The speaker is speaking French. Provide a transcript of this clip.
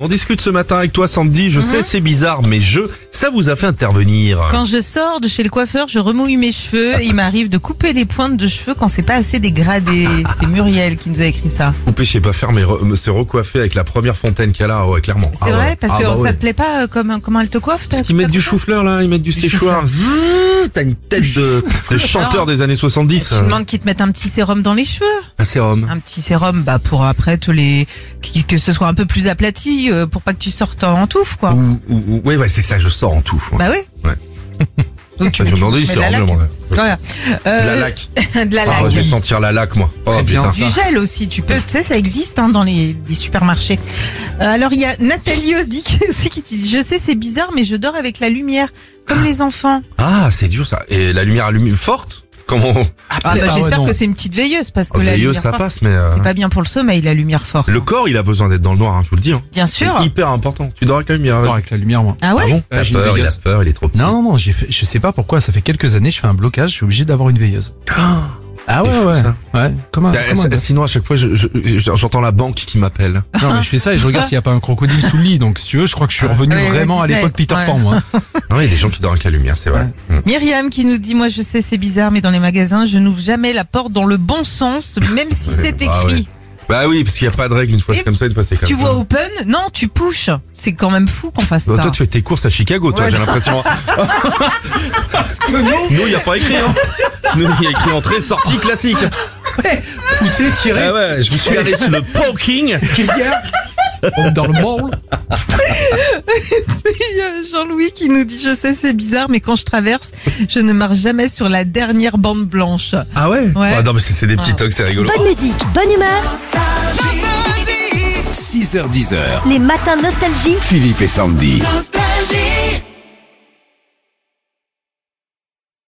On discute ce matin avec toi Sandy, je sais c'est bizarre mais ça vous a fait intervenir. Quand je sors de chez le coiffeur, je remouille mes cheveux. Il m'arrive de couper les pointes de cheveux quand c'est pas assez dégradé. C'est Muriel qui nous a écrit ça. Coupé, je sais pas faire, mais se recoiffer avec la première fontaine qu'elle a, ouais, clairement. C'est vrai, parce que ça ouais. te plaît pas comment elle te coiffe? Parce qu'ils mettent du chou-fleur là, ils mettent du séchoir. T'as une tête de chanteur des années 70. Tu demandes qu'ils te mettent un petit sérum dans les cheveux. Un sérum. Un petit sérum, pour après que ce soit un peu plus aplati, pour pas que tu sortes en touffe, quoi. Ouais, c'est ça, je sors en tout. Ouais. Bah oui. Ouais. Donc tu Je mets demandais du de la sérum, laque. je demandais. Voilà. De la laque. De la laque. Je vais sentir la laque, moi. Oh, bien. putain. Du gel aussi, tu sais, ça existe dans les supermarchés. Alors il y a Nathalie Osdi qui dit, je sais c'est bizarre mais je dors avec la lumière, comme les enfants. Ah, c'est dur ça. Et la lumière allume forte? Comment? J'espère que c'est une petite veilleuse parce que la veilleuse, lumière ça forte, passe, mais c'est pas bien pour le sommeil, la lumière forte. le corps, il a besoin d'être dans le noir, hein, je vous le dis. Hein. Bien sûr. C'est hyper important. Tu dors avec la lumière. Je dors avec la lumière, moi. Ah ouais? Ah bon? Il a J'ai une peur, veilleuse. il est trop petit. Non, je sais pas pourquoi, ça fait quelques années, je fais un blocage, je suis obligé d'avoir une veilleuse. Ah C'est ouais, fou, ouais. ça. Ouais, comme un Sinon, à chaque fois, j'entends la banque qui m'appelle. Non, mais je fais ça et je regarde s'il n'y a pas un crocodile sous le lit. Donc, si tu veux, je crois que je suis revenu Ouais, vraiment à Disney. l'époque Peter Ouais. Pan, moi. Non, il y a des gens qui dorment avec la lumière, c'est vrai. Myriam qui nous dit, moi je sais c'est bizarre mais dans les magasins je n'ouvre jamais la porte dans le bon sens même si Ouais, c'est bah écrit. ouais. Bah oui, parce qu'il n'y a pas de règle. Une fois c'est comme ça, une fois c'est comme Tu ça. vois open? Non, tu pushes. C'est quand même fou qu'on fasse Bah, ça. toi, tu fais tes courses à Chicago, toi, Ouais. j'ai l'impression. Nous, il n'y a pas écrit, hein. Nous, il y a écrit entrée, sortie classique. Pousser, tirer, Ah ouais, je me suis allé sur le parking. dans le mall. Il y a Jean-Louis qui nous dit, je sais c'est bizarre mais quand je traverse, je ne marche jamais sur la dernière bande blanche. Ah ouais? Ouais. Ah non, mais c'est des petits tocs, c'est rigolo. Bonne musique, bonne humeur. 6h10, Les matins nostalgie. Philippe et Sandy.